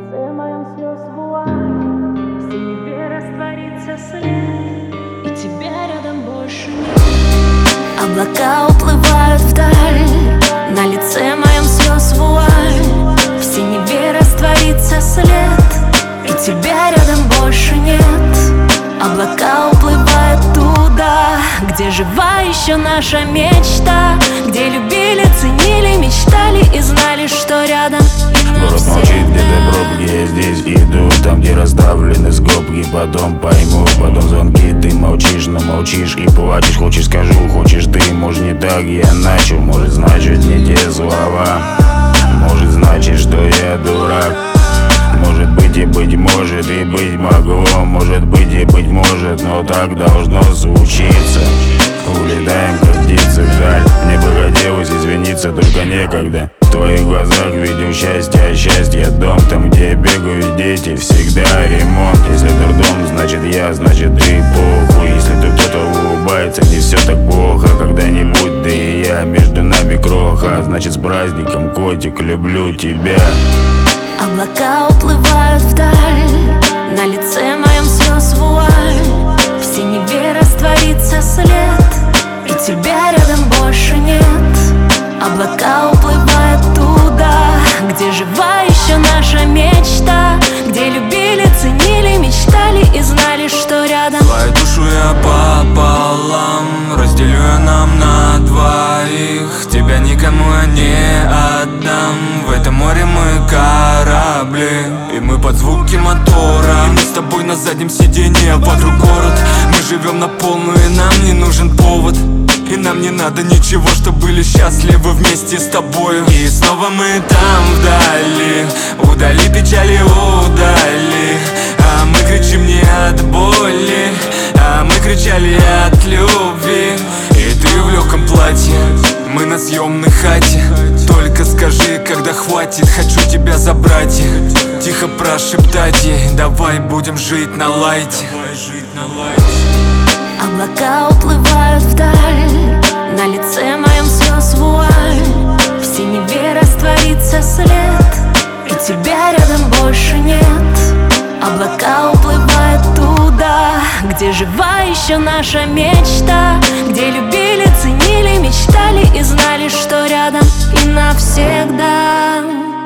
лице моем слез вуаль, в синеве растворится след, и тебя рядом больше нет. Облака уплывают вдаль, на лице моем слез вуаль, в синеве растворится след, и тебя рядом больше нет. Облака уплывают туда, где жива еще наша мечта, где любили, ценили, мечтали и знали, что рядом. Город молчит, где-то пробки, я здесь иду, там, где расставлены скобки. Потом пойму, потом звонки, ты молчишь, но молчишь и плачешь. Хочешь, скажу, хочешь ты, может не так я начал, может значит не те слова, может значит, что я дурак. Может быть и быть может, и быть могло, может быть и быть может, но так должно случиться. Улетаем как птицы вдаль, мне бы хотелось извиниться, только некогда. В твоих глазах видел счастье, а счастье дом, там где бегают дети, всегда ремонт. Если дурдом, значит я, значит ты похуй. Если тут кто-то улыбается, не все так плохо когда-нибудь, да и я, между нами кроха. Значит с праздником, котик, люблю тебя. Облака уплывают вдаль, на лице моем слез вуаль, в синеве растворится след, и тебя рядом больше нет. Облака уплывают туда, где жива еще наша мечта, где любили, ценили, мечтали и знали, что рядом. Твою душу я пополам разделю я нам на двоих, тебя никому я не отдам. В этом море мы корабли, и мы под звуки мотора. И мы с тобой на заднем сиденье, вокруг город. Мы живем на полную, и нам не нужен повод. И нам не надо ничего, чтобы были счастливы вместе с тобою. И снова мы там вдали, удали печали, удали. А мы кричим не от боли, а мы кричали от любви. И ты в легком платье, мы на съемной хате. Только скажи, когда хватит, хочу тебя забрать. Тихо прошептать ей, давай будем жить на лайте. Облака уплывают вдаль, на лице моем слез вуаль, в синеве растворится след, и тебя рядом больше нет. Облака уплывают туда, где жива еще наша мечта, где любили, ценили, мечтали и знали, что рядом и навсегда.